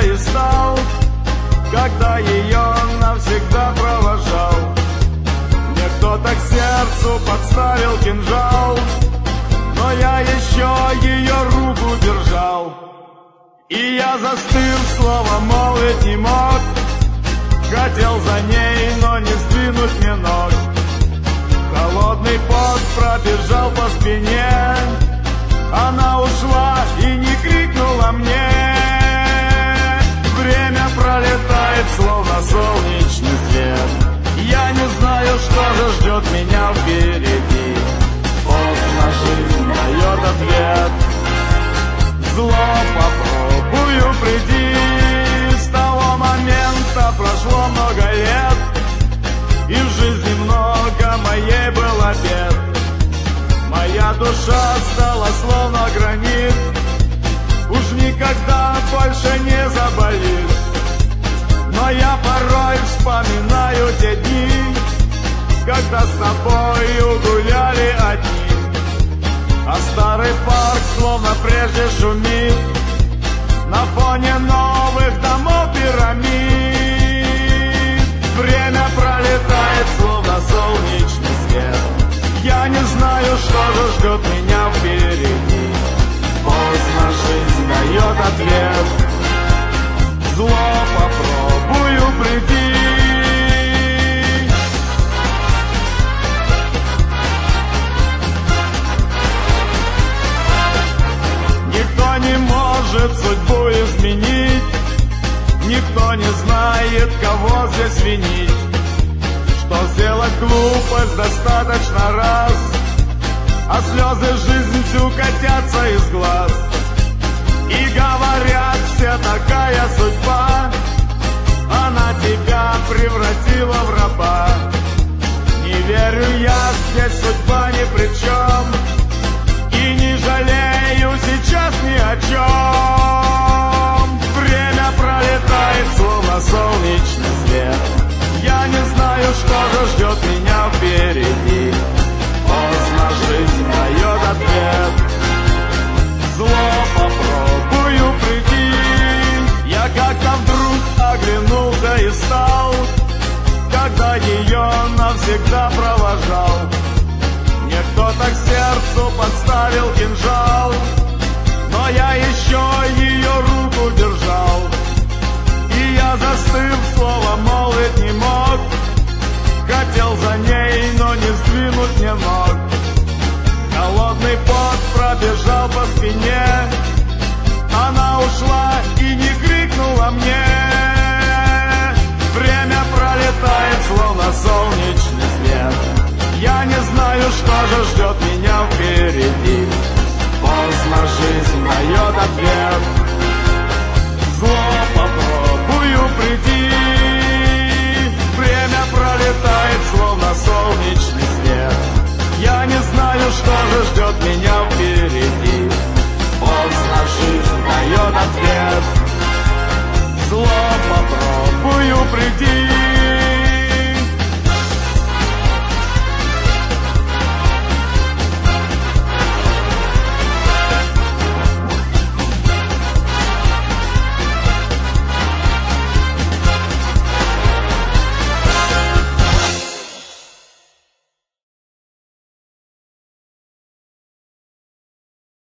и стал, когда ее навсегда провожал. Мне кто-то к сердцу подставил кинжал, но я еще ее руку держал. И я застыл, слово молвить не мог, хотел за ней, но не сдвинуть мне ног. Холодный пот пробежал по спине, она ушла и не крикнула мне. Время пролетает, словно солнечный свет. Я не знаю, что же ждет меня впереди. Поздно жизнь дает ответ. Зло попробую прийти. С того момента прошло много лет, и в жизни много моей было бед. Моя душа стала словно гранит, уж никогда больше не заболит. Но я порой вспоминаю те дни, когда с тобою гуляли одни. А старый парк словно прежде шумит на фоне новых домов пирамид. Время пролетает, словно солнечный свет. Я не знаю, что же ждет меня впереди. Поздно жизнь дает ответ. Зло попробую прийти. Никто не может судьбу изменить, никто не знает, кого здесь винить. Что сделать глупость достаточно раз, а слезы жизнь всю катятся из глаз. И говорят, все такая судьба, она тебя превратила в раба. Не верю я, здесь судьба ни при чем, и не жалею сейчас ни о чем. Время пролетает, словно солнечный свет. Я не знаю, что же ждет меня впереди. Поздно жизнь дает ответ. Зло попробую прийти. Я как-то вдруг оглянулся и стал, когда ее навсегда провожал. Мне кто-то к сердцу подставил кинжал, но я еще ее руку держал. И я застыл, слово молвить не мог, хотел за ней, но не сдвинуть не мог. Холодный пот пробежал по спине, она ушла и не крикнула мне. Время пролетает, словно солнечный свет. Я не знаю, что же ждет меня впереди. Поздно жизнь дает ответ.